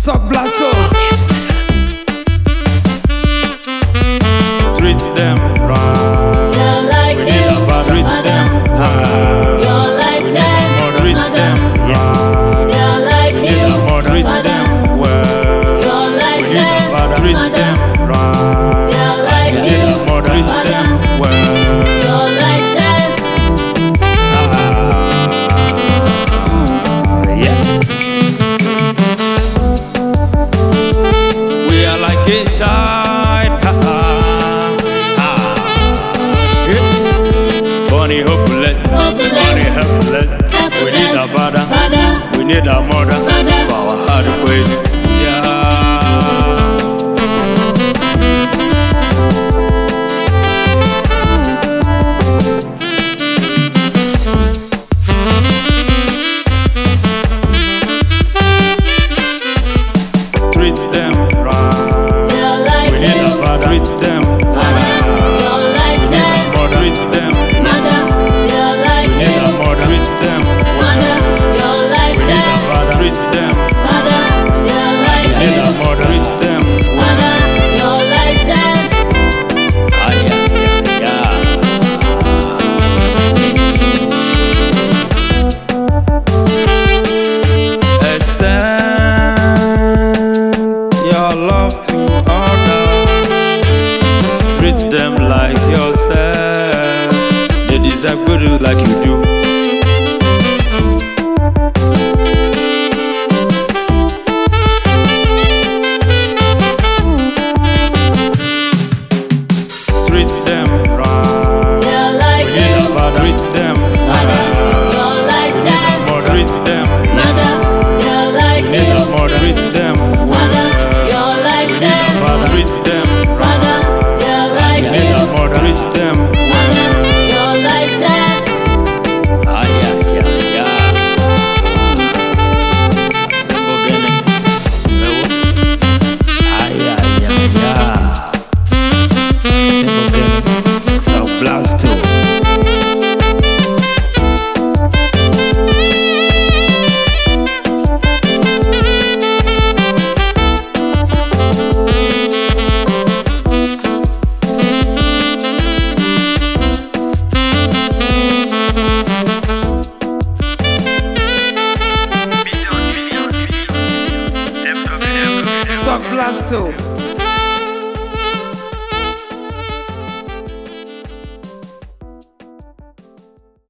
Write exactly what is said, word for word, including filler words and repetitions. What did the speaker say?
Suck Blasto. Treat them right. You're like We need a father. Treat them right. You're like We need that. a mother. Treat Mother. them right. You're like We need you. a mother. Treat Mother. them well. You're like We need a that. father. Treat Mother. them right. You're like We need you. a mother. Treat Mother. them well. You're like that. Ah, yeah. We are like a child. Ha, ha, ha. Yeah. Bunny hopeless, Hopeless. bunny helpless. We need a father, Father. we need a mother Mother. for our hard way. Yeah. Treat them right. You're like We need you. a father. Treat them right. You're like We need that. a mother. Treat them. Mother. You're like We need you. a mother. Treat them. Mother. You're like We need a that. father. Treat them. Mother. You're like We need you. a mother. Treat them. Mother. You're like that. Ah, yeah, yeah, yeah. Extend your love to others. Treat them like yourself. They deserve good like you do. Treat them right. You're like We need a you. father. Treat them Mother. right. You're like We need that. a mother. Treat them. Mother. You're like We need you. a mother. Treat them Mother. well. You're like We need a that. father. Treat them Mother. right. You're We like need you. a mother. Treat them Mother. well. You're like that. Ah, yeah, yeah, yeah. Simple Gene. Ah, yeah, yeah, yeah. Simple Gene. Suck Blasto. Suck Blasto.